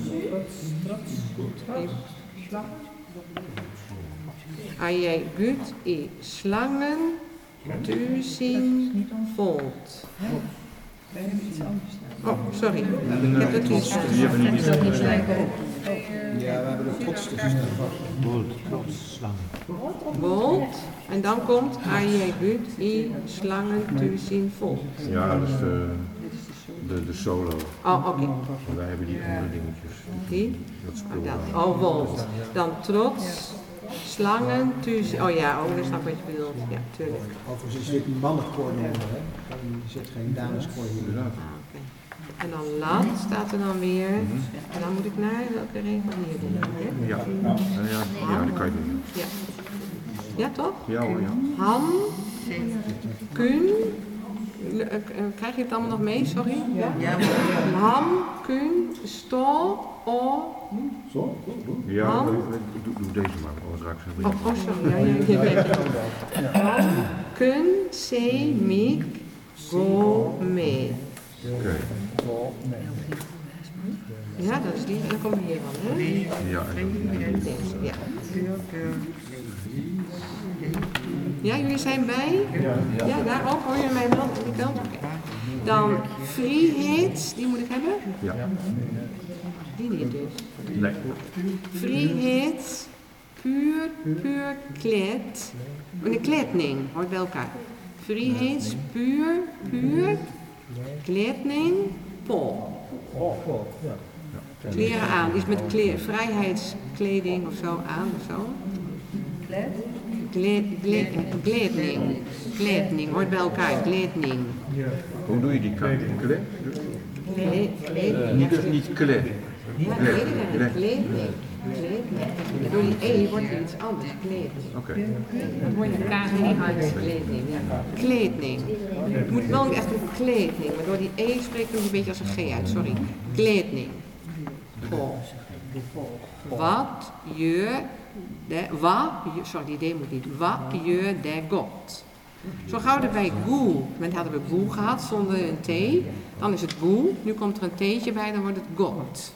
Aan jij gut i slangen tuzien volt. Oh, sorry. Ik heb het niet. Die hebben we niet eens. Ja, we hebben de trotste Volt. En dan komt aan jij gut i slangen tuzien volt. Ja, dat is de, de, de solo. Oh, oké. En wij hebben die andere dingetjes. Die? Dat Oh, spul. dat. Oh, volt. Dan trots, slangen, tuzien. Oh ja, oh, dat snap ik wat je bedoelt. Ja, tuurlijk. Overigens is dit een mannenkoor nummer, hè? Er zit geen dameskoor hier. Inderdaad. Ah, oké. En dan lat staat er dan weer. En dan moet ik naar welke regel hier doen. Hè? Ja. Ja, ja, ja, dat kan je doen. Ja. Ja, toch? Ja hoor, ja. Han, kun. eh, eh, Krijg je het allemaal nog mee? Sorry. Ja. Han, kun, sto, o. Ja, Han. doe, doe deze maar, anders raak ik ze Oh, oh sorry. Ja, ja, je weet het. Han, kun, se, mik, go, me. Oké. Ja, dat is die. En dan kom je hier van, hè? Ja, en Deze, ja. Ja, jullie zijn bij? Ja, daar ook. Hoor je mij wel? Die kant? Oké. Dan vrijheid, die moet ik hebben? ja. Die niet dus. Nee. Vrijheid, puur, puur kleed. Een kledning, hoort bij elkaar. Vrijheid, puur, puur, kledning, pol. Kleren aan, iets met kleer, vrijheidskleding of zo aan of zo. Kleed, kleed, kledning, kledning, hoort bij elkaar, kledning. Hoe doe je die kant? Kle? Kleed, kleding. Niet, niet kle. Ja, kleding, kleding. Kleding. Door die E wordt er iets anders, kleding. Oké. Dan hoor je elkaar niet uit, kleding. Ja. Kleding. Het moet wel echt een kleding, maar door die E spreekt het een beetje als een G uit, sorry. Kleding. Pol. Wat je de, wat, sorry die D moet niet, wat je de God. Zo gauw er bij goe, met hadden we goe gehad zonder een T, dan is het goe, nu komt er een T'tje bij, dan wordt het God.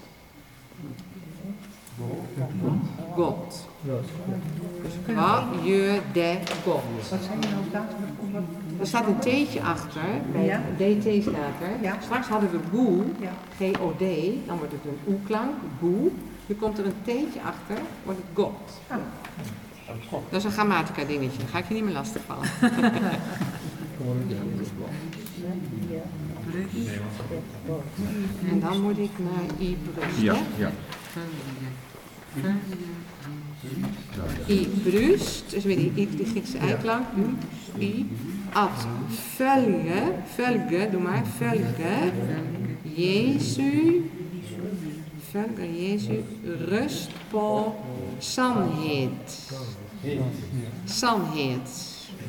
God. Dus wat je de God. Wat zei je nou staat? Er staat een T'tje achter, bij Ja. D T staat er. Ja. Straks hadden we goe, Ja. G O D, dan wordt het een oe-klank, goe. Nu komt er een T'tje achter, wordt het God. Ah. Dat is een grammatica dingetje, dan ga ik je niet meer lastigvallen. En dan moet ik naar I brust, Ja, hè? ja. I brust, dus weer die, I, die Griekse eiklank. I, at, velge, velge, doe maar, velge, Jezu, velge, Jezu, rust på sannhet. Sannhet.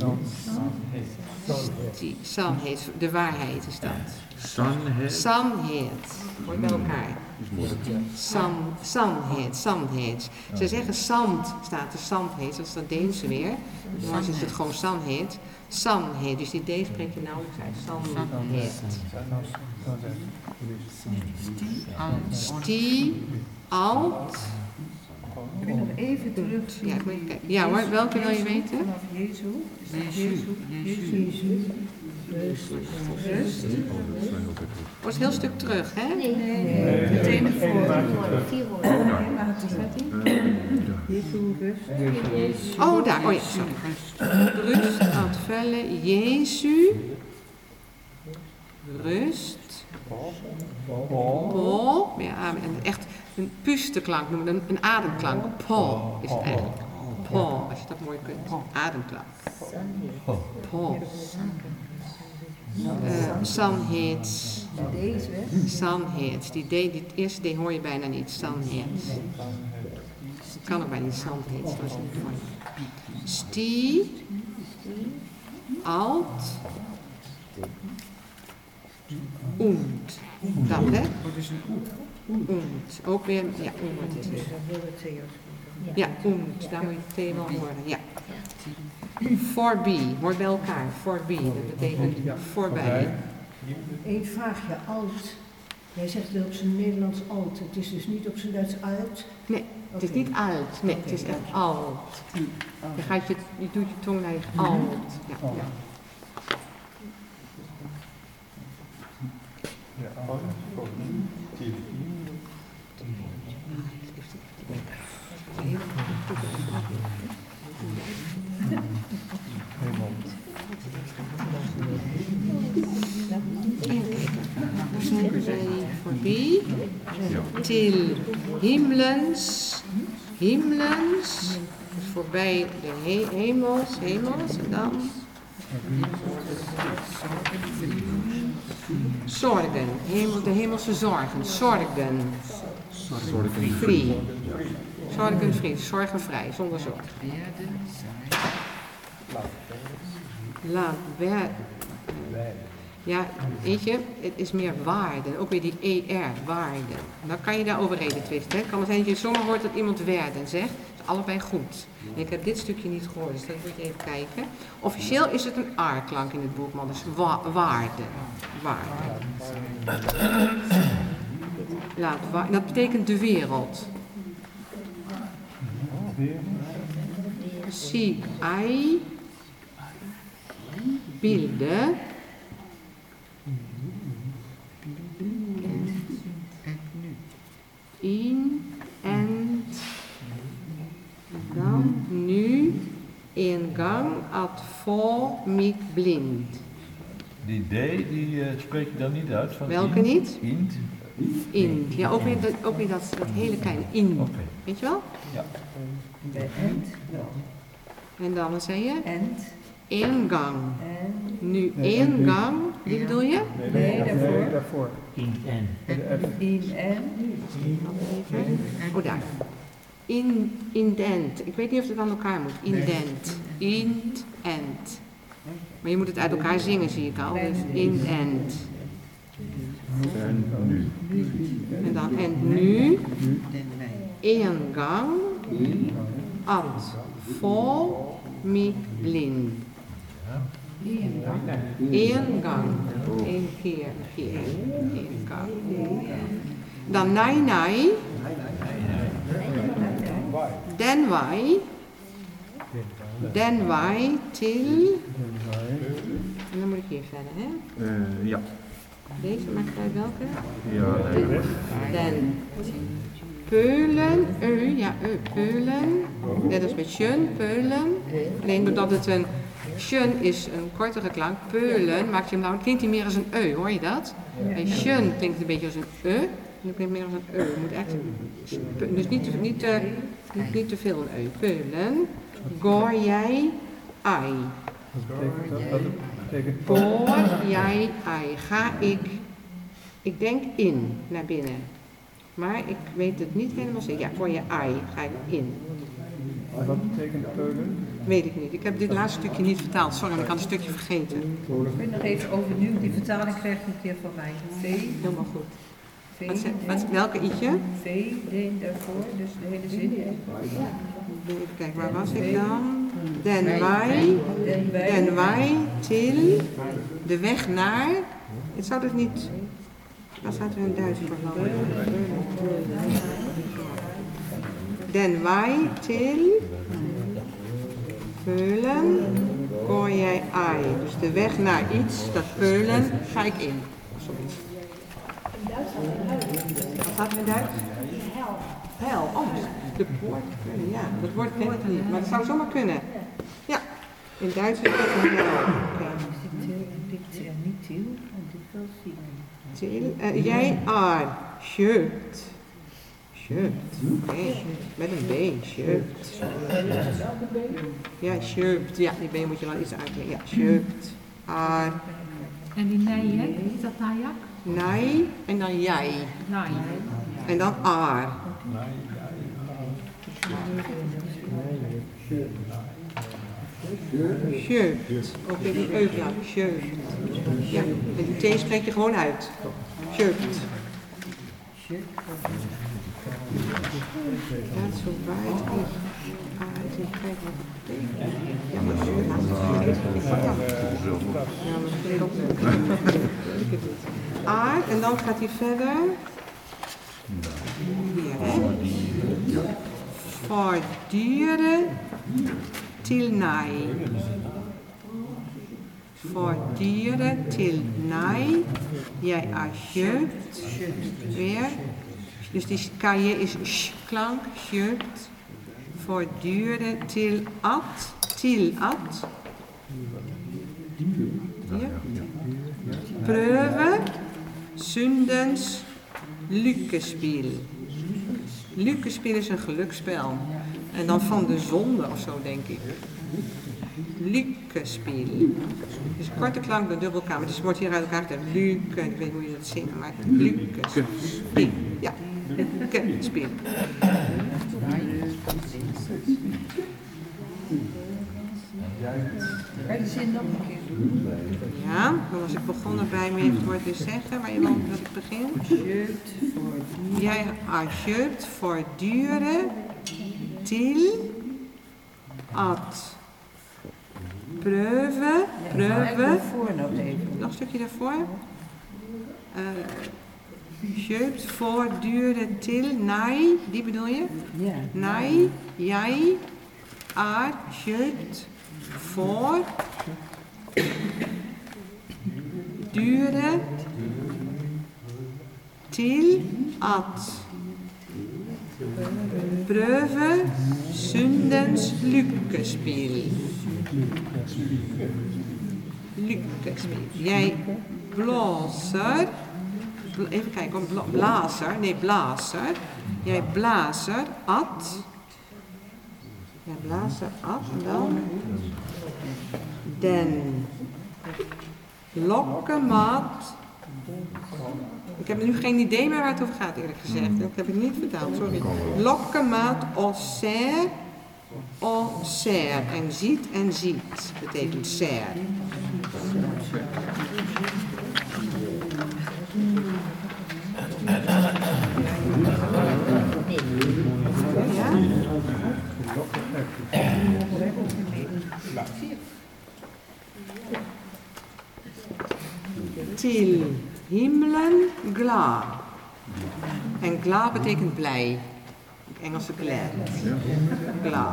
Die, sannheid, de waarheid is dat. Sanheid. Sannheid, hoort bij elkaar. San, sannheid, sannheid. Ze zeggen zand, staat er sandheid, dat is dat Deense weer. Maar is het gewoon sannheid. Sannheid, dus die D spreek je nauwelijks uit. Sannheid. Sti, alt. Kun je nog even terug zien? Ja, ik moet kijken. Ja hoor, welke wil je weten? Vanaf Jezus. Jezus. Jezus. Rust. Oh, is een heel stuk terug, hè? Nee, Nee, Meteen één ervoor. maandje vier terug. woorden. Jezus rust. Oh, daar. Oh ja, sorry. Rust, ad velle, Jezus. Rust. Paul. Ja, en echt een puuste klank noemen we een, een ademklank. Paul is het eigenlijk. Paul, als je dat mooi kunt. Ademklank. Paul. Uh, Sanhets. Sanhets. Die D, die eerste D hoor je bijna niet. Sanhets. Ik kan ook bijna niet Sanhets. Dat is niet mooi. Stie. Alt. Und. Dat, hè? Und. Ook weer, ja, und. Ja, und. Daar moet je T wel horen, ja. Voorbij, hoort bij elkaar. Voorbij, dat betekent voorbij. Eén vraagje, alt. Jij zegt het op zijn Nederlands alt. Het is dus niet op zijn Duits alt? Nee, het is niet alt. Nee, het is echt alt. Je, gaat je, je doet je tong naar je alt. Ja, ja. Voorbij. Til himlens. Himlens. Voorbij de he hemels. Hemels. En dan. Zorgen. Hemel, de hemelse zorgen. Zorgen. Free. Zorgen free. Zorgenvrij. Zonder zorg. Laat wer. Ja, weet je, het is meer waarde. Ook weer die E R, waarde. Dan kan je daarover reden twisten. Het kan het zijn dat je zomaar hoort dat iemand werden zegt. Dat is allebei goed. En ik heb dit stukje niet gehoord, dus dat moet je even kijken. Officieel is het een A-klank in het boek, maar dus wa waarde. Waarde. Laat wa dat betekent de wereld. Zie, ai, beelden. In en dan nu in gang ad vol mich blind. Die D, die uh, spreek je dan niet uit? Van welke int? niet? Int. Int. Ja, ook weer dat, ook weer dat, dat hele kleine in. Okay. Weet je wel? Ja. Bij end wel. En dan, wat zei je? End. Ingang. En. Nu ingang. Wie bedoel je? Nee, daarvoor. daarvoor. In en. In en. Oh, daar. In, indent. Ik weet niet of het aan elkaar moet. Indent. Int, end. Maar je moet het uit elkaar zingen, zie ik al. Dus in, end. En nu. En dan, en nu. Ingang. Ad. Vol. Mi. Blind. Ingang. Eén keer. Keer. Ingang. Dan nai nai. Den wij. Den wij til. En dan moet ik hier verder, hè? Uh, ja. Deze, maakt uit welke? Ja, nee. Den. Peulen, eu, ja, eu, peulen. Net als met schön, peulen. Alleen doordat het een schön is een kortere klank, peulen maakt je hem nou, klinkt hij meer als een eu, hoor je dat? Bij schön klinkt het een beetje als een e, en dan klinkt het meer als een eu. Je moet echt, dus niet te, niet te, niet, niet te veel een eu. Peulen, goor jij, ai. Dat betekent Goor jij, ai. Ga ik, ik denk in, naar binnen. Maar ik weet het niet helemaal zeker. Ja, goor je ai, ga ik in. Wat betekent peulen? Weet ik niet. Ik heb dit laatste stukje niet vertaald. Sorry, maar ik had een stukje vergeten. Ik ben nog even overnieuw. Die vertaling krijg je een keer van mij. V. Helemaal goed. V. Wat, ze- wat, welke i'tje? V. D daarvoor. Dus de hele zin. Even kijken, waar was ik dan? Den wij, den wij til, de weg naar. Het zou dus niet. Waar staat er in Duits voor? Den wij til, Peulen, Gooi jij ai. Dus de weg naar iets, dat peulen, ga ik in. Zoiets. Wat gaat er in Duits? Hel. Hel, oh, de poort kunnen, ja. Dat woord ken ik niet, maar het zou zomaar kunnen. Ja, in Duits is dat een hel. Okay. Dit is niet til, en dit wel ziek. Til, uh, jij ar, shirt. Shirt, oké. Okay. Met een B, shirt. Ja, shirt. Ja, die B moet je wel iets uitleggen. Ja, shirt. Ar. En die nijek, is dat najak? Nij en dan jij. Nij. En dan ar. Shirt. Oké, die euk, ja, shirt. Ja, en die T spreek je gewoon uit. Shirt. That's so right. Ah, ik kijk wat het betekent. Ja, maar shirt laat het vergeten. Ja, maar het klopt niet. Aard, en dan gaat hij verder. Hier, hè. Voortduren til nij. Voortduren til nij. Jij asjeut. Weer. Dus die kaje is sh-klank, shirt. Voortduren til at. Til at. Hier. Prøve. Sundens. Lykkespil. Lykkespil is een geluksspel. En dan van de zonde of zo, denk ik. Lykkespil. Het is een korte klank, de dubbelkamer. Dus het wordt hier uit elkaar gezegd. Lykke, ik weet niet hoe je dat zingt, maar lykkespil. Ja, lykkespil. Kan je de zin nog een keer doen? Ja, dan was ik begonnen bij me even het woord dus zeggen, waar je wil dat ik begin. Jij asjeut voortduren til at preuve, preuve, nog een stukje daarvoor. Uh, Sjeut voortduren til nij, die bedoel je? Ja. Nij, jij, aard, sjeut, voor, duren, til, at. Preuve, Sundens, Lykkespil. Lykkespil. Jij blazer, even kijken, blazer, nee blazer. Jij blazer, at. Jij blazer, at, dan. Den. Lokkemat. Ik heb nu geen idee meer waar het over gaat, eerlijk gezegd. Dat heb ik niet vertaald, sorry. Lokkemat osser, osser. En ziet en ziet betekent ser. Ja? Til himlen glad. En glad betekent blij. Engelse glad. Glad.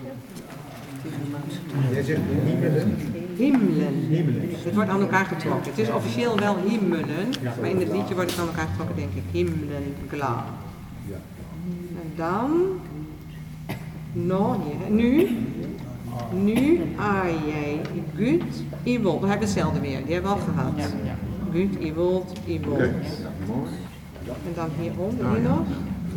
Jij zegt himelen. Himlen. Het wordt aan elkaar getrokken. Het is officieel wel himmelen, maar in het liedje wordt het aan elkaar getrokken, denk ik. Himlen glad. En dan... No, hier. Nu. Nu, ai, jij, gut, i wold. We hebben hetzelfde weer, die hebben we al gehad. Gut, i wold, i wold. En dan hieronder, hier nog.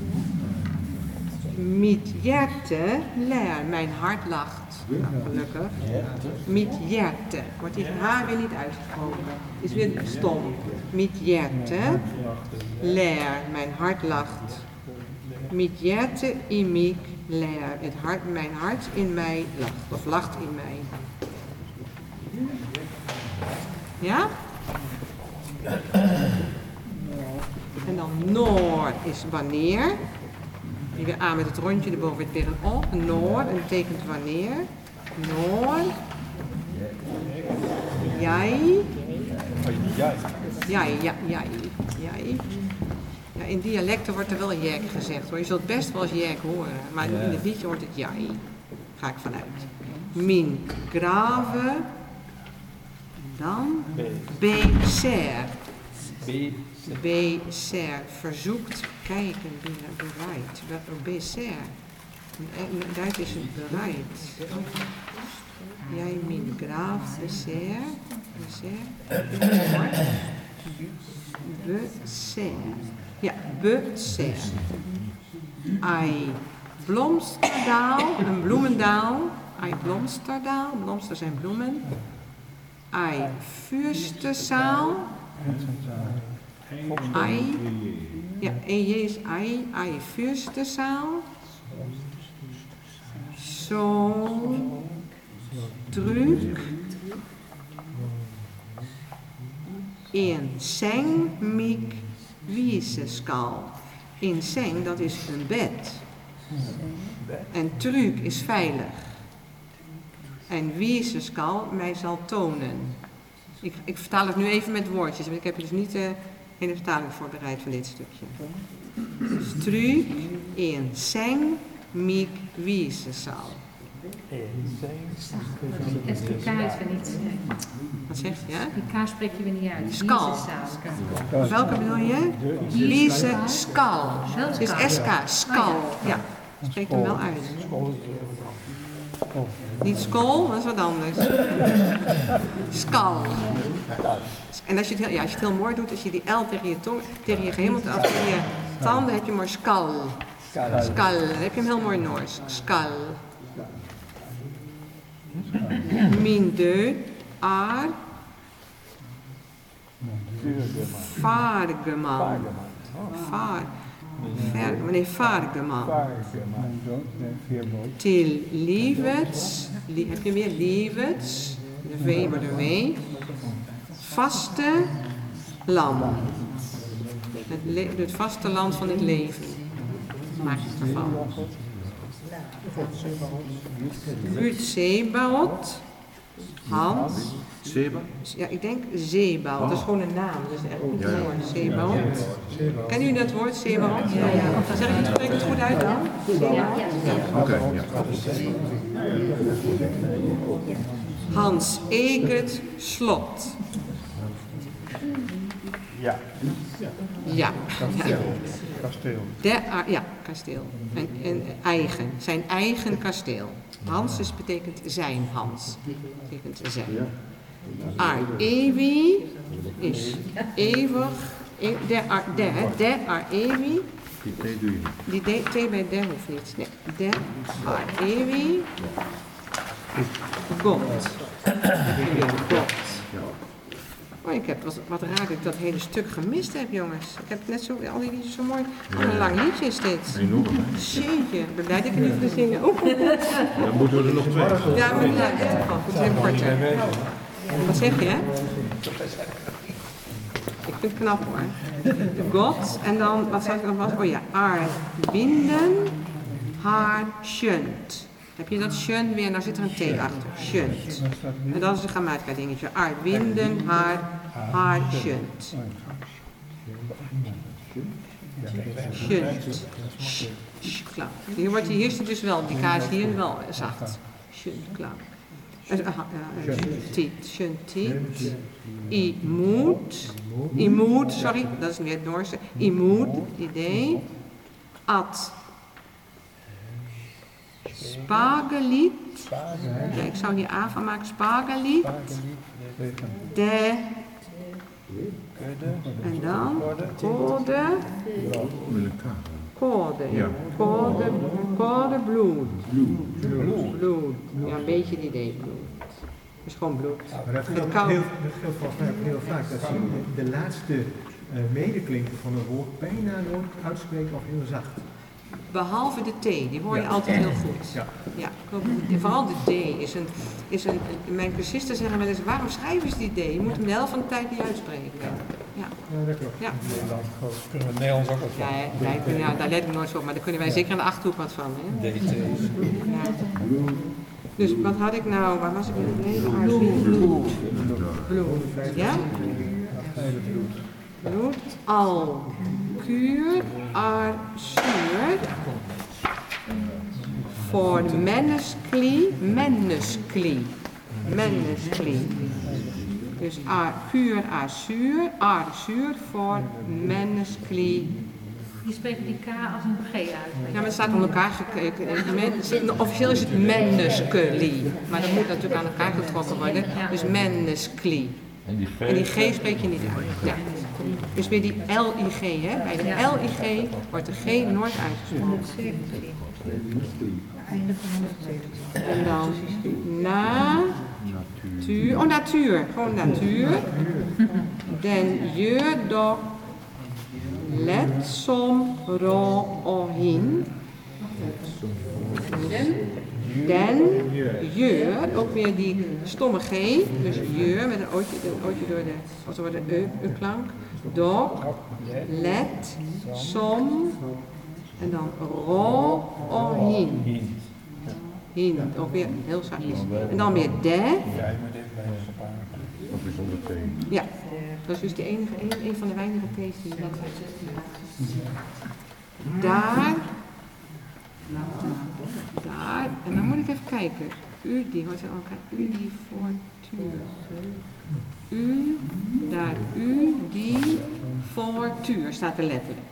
Mit hjerte, leer, mijn hart lacht. Nou, gelukkig. Mit hjerte, wordt die H weer niet uitgesproken. Is weer stom. Mit hjerte, leer, mijn hart lacht. Mit hjerte, i mig, leer, het hart, mijn hart in mij lacht, of lacht in mij. Ja? En dan noor is wanneer. Die weer aan met het rondje erboven wordt weer een op. Noor, en dat betekent wanneer. Noor. Jij. Jij. Jij, ja, jij. Jij. Ja, in dialecten wordt er wel jek gezegd hoor. Je zult best wel eens jek horen, maar in het liedje wordt het jij. Ga ik vanuit. min grave, dan beser. Beser, verzoekt, kijken, bereid. Beser. In Duits is het bereid. Jij min grave, beser. Beser. Beser. Ja, beser. Ai Blomsterdaal, een bloemendaal. Ai Blomsterdaal, blomster zijn bloemen. Ai Fürstensaal. Ai, ja, E J is ai, ai Fürstensaal. Zo, druk. In seng mik wieseskal. In seng, dat is een bed. En truc is veilig. En wieseskal mij zal tonen. Ik, ik vertaal het nu even met woordjes, want ik heb dus niet de uh, hele vertaling voorbereid van dit stukje. Dus truc in seng mik wieseskal. S K is er niet. Wat zegt je? Ja? Die K spreek je weer niet uit. Skal. Welke bedoel je? Wiese skal. Het is S K, skal. Ja, spreek hem wel uit. Niet skool, dat is wat anders. Skal. En als je, het heel, ja, als je het heel mooi doet, als je die L tegen je tong, tegen je gehemeld, als tegen je tanden, heb je maar skal. Skal. Dan heb je hem heel mooi Noors. Skal. Min de ar Vargeman. Vaar. Vergeman. Nee, Vargeman. Til lievets. Li, heb je weer lievets? De V wordt een W. Vaste land. Het, le, het vaste land van het leven. Maak je ervan. Buurt Zeebaot. Hans. Zeba? Ja, ik denk Zeebaot. Dat is gewoon een naam. Dat is echt niet een woord. Zeebaot. Kennen jullie dat woord, Zeebaot? Ja, ja. Dan zeg ik het, spreek het goed uit dan? Zeebaot. Oké, ja. Hans Ekert Slot. Ja. Ja. Ja. Kasteel. De, ja, kasteel. En, en eigen. Zijn eigen kasteel. Hans dus betekent zijn Hans. Betekent zijn. Ar ewi is eeuwig. E, de ar de, de ar ewi. Die T doe je niet. Die T bij de hoeft niet. Nee. De ar ewi. God. God. Oh, ik heb wat, wat raar dat ik dat hele stuk gemist heb, jongens. Ik heb net zo, al die liedjes zo mooi. Wat een lang liedje is dit. Enorm. Jeetje, ik ben blij dat ik er niet voor zingen. Oeh. Dan moeten we er nog twee. Ja, maar ja, echt wel. Het is heel korter. Wat zeg je? Ik vind het knap hoor. God, en dan, wat zou ik nog was? Oh ja, ar binden, haar schunt. Heb je dat schön weer, nou zit er een T achter. Schunt. En dat is een grammatica dingetje. Ar binden, haar, haar schunt. Schunt. Klank. Hier wordt hier is het dus wel, die K is hier wel zacht. Schunt, klank. Tiet, schunt, tiet. I moet. I moet, sorry, dat is weer het Noorse. I moet, idee. At. Spagelied. Ja, ik zou hier A van maken. Spagelied. De. En dan. Code. Code. Ja. Code. Code bloed. Bloed. Ja, een beetje het idee bloed. Het is gewoon bloed. Maar dat geldt, heel, dat geldt volgens mij ook heel vaak. Dat je de laatste uh, medeklinker van een woord bijna nooit uitspreekt of heel zacht. Behalve de T, die hoor je altijd heel goed. Ja, ja klopt. Vooral de D is een, is een, mijn cursisten zeggen wel eens, waarom schrijven ze die D? Je moet hem de helft van de tijd niet uitspreken. Ja, ja dat klopt. Ja. Nederland, kunnen we het Nederlands ook wat van? Ja, wij kunnen, ja, daar let ik nooit zo op, maar daar kunnen wij zeker in de Achterhoek wat van. Hè? D T. Ja. Dus wat had ik nou, waar was ik weer gebleven? Bloed. Bloed. Bloed. Ja? Bloed. Al. Kuur. Ar. Zuur. voor menneskli, menneskli, menneskli. Dus a, puur azuur, azuur voor menneskli. Je spreekt die K als een G uit. Ja, maar het staat aan elkaar gekeken. Men, officieel is het menneskli, maar dat moet natuurlijk aan elkaar getrokken worden. Dus menneskli. En die G, En die G spreek je niet uit. Ja. Dus weer die L I G, hè? Bij de L I G wordt de G nooit uitgesproken. En dan natuur. Oh, natuur. Gewoon natuur. Den je do let som ro o hin. Den je, ook weer die stomme G, dus je met een ootje, een ootje door de, als er wordt een e, e-klank. Do, let, som, en dan ro, o, hin. Hin, ook weer heel zachtjes. En dan weer de. Ja, je moet even bij ons op aan. Of is zonder thee. Ja, dat is dus de enige, een, een van de weinige T's die dat daar. Daar, en dan moet ik even kijken. U, die hoort aan elkaar. U, die voortuur. U, daar, u, die voortuur staat er letterlijk.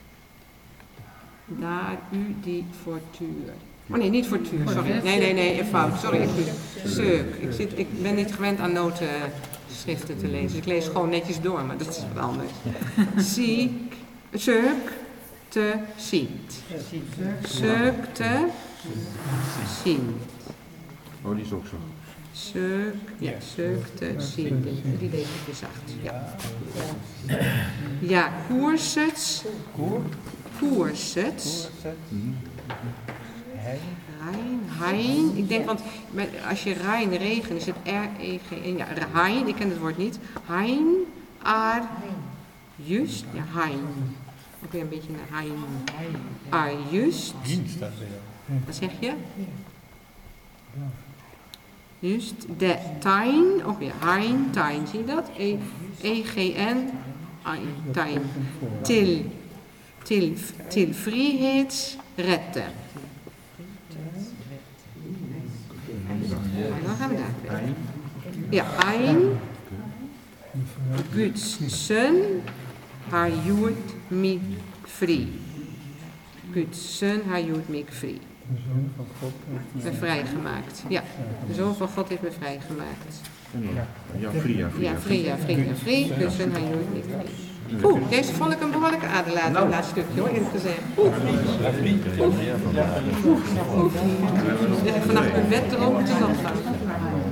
Daar, u, die voortuur. Oh nee, niet voortuur, sorry. Nee, nee, nee, een fout. Sorry, ik Seuk. Ik, zit, ik ben niet gewend aan notenschriften te lezen. Dus ik lees gewoon netjes door, maar dat is wat anders. Ziek, seuk. Te ziet. Seuk te zien. Oh, die is ook zo. Seuk, ja, seuk te zien. Die lees ik dus zacht. Ja. Ja, koersets. Koersets. Rijn, hein. Ik denk, want met, als je Rijn, regen, is het R E G N. Ja, hein, ik ken het woord niet. Hein, aar, just. Ja, hein. Ook weer een beetje naar hein. Aar, just. Wat zeg je? Just. De, tijn. Ook weer hein, tijn. Zie je dat? E, E G N. Ein, tijn. Til. Til, til vrijheids retten. Dan gaan we daar. Ja, ein. Gudsen. Haar joert mij vrij. Gudsen, haar joert mij vrij. Ik ben vrijgemaakt. Ja, de Zoon van God heeft me vrijgemaakt. Ja, Fria, Fria. Ja, vrij, ja, vrij, ja, vrij. Gudsen, haar joert mij vrij. Oeh, deze vond ik een behoorlijke aderlating, nou. Laatste stukje hoor, eerlijk gezegd. Oeh. Oeh. Oeh. Leg ik vannacht mijn bed erop, het is opgaan.